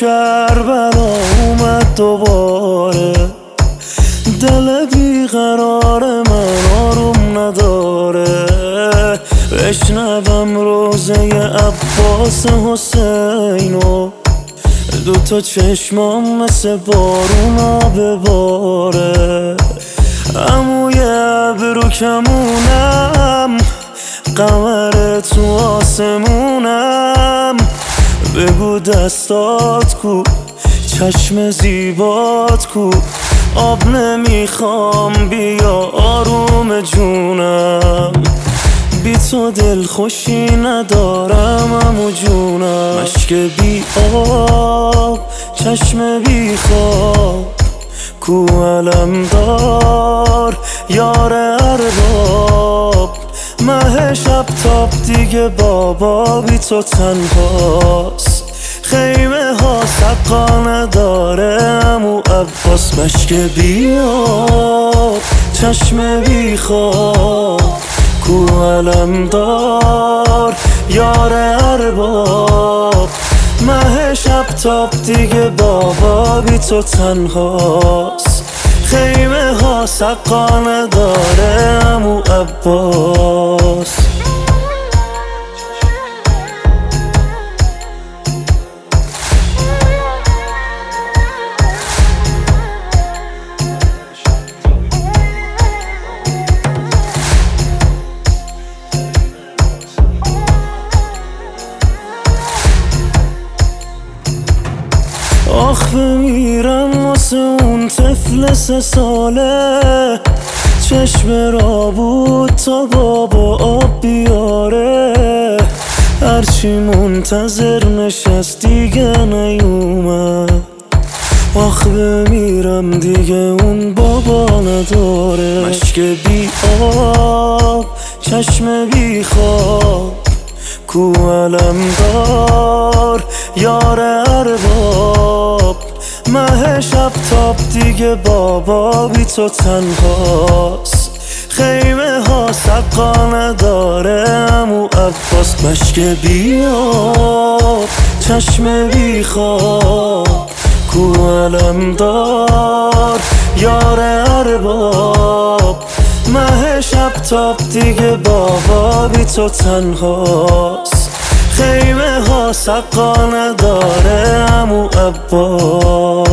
کربلا اومد دوباره، دل بیقرار من آروم نداره. بشنوم روزه عباس حسینو، دوتا چشمام مثل بارونا بباره. عموی ابرو کمونم، قمر تو آسمونم. بگو دستات کو، چشم زیبات کو. آب نمیخوام بیا آروم جونم، بی تو دل خوشی ندارم عمو جونم. مشک بی آب، چشم بی خواب، کو علمدار یار ارباب. مه شب تاب دیگه بابا بی تو تنهاست. خیمه ها سقا نداره عمو عباس. مشک بی آب، چشم بی خواب، کو علمدار یار ارباب. مه شب تاب دیگه بابا بی تو تنهاست. خیمه ها سقا نداره عمو عباس. آخ بمیرم واسه اون طفل 3 ساله، چشم را بود تا بابا آب بیاره. هرچی منتظر نشست دیگه نیومد. آخ بمیرم دیگه اون بابا نداره. مشک بی آب، چشم بی خواب، کو علمدار یار ارباب. مه شب تاب دیگه بابا بی تو تنهاست. خیمه ها سقا نداره عمو عباس. مشک بی آب، چشم بی خواب، کو علمدار یار ارباب. مه شب تاب دیگه بابا بی تو تنهاست. خیمه ها سقا نداره عمو عباس.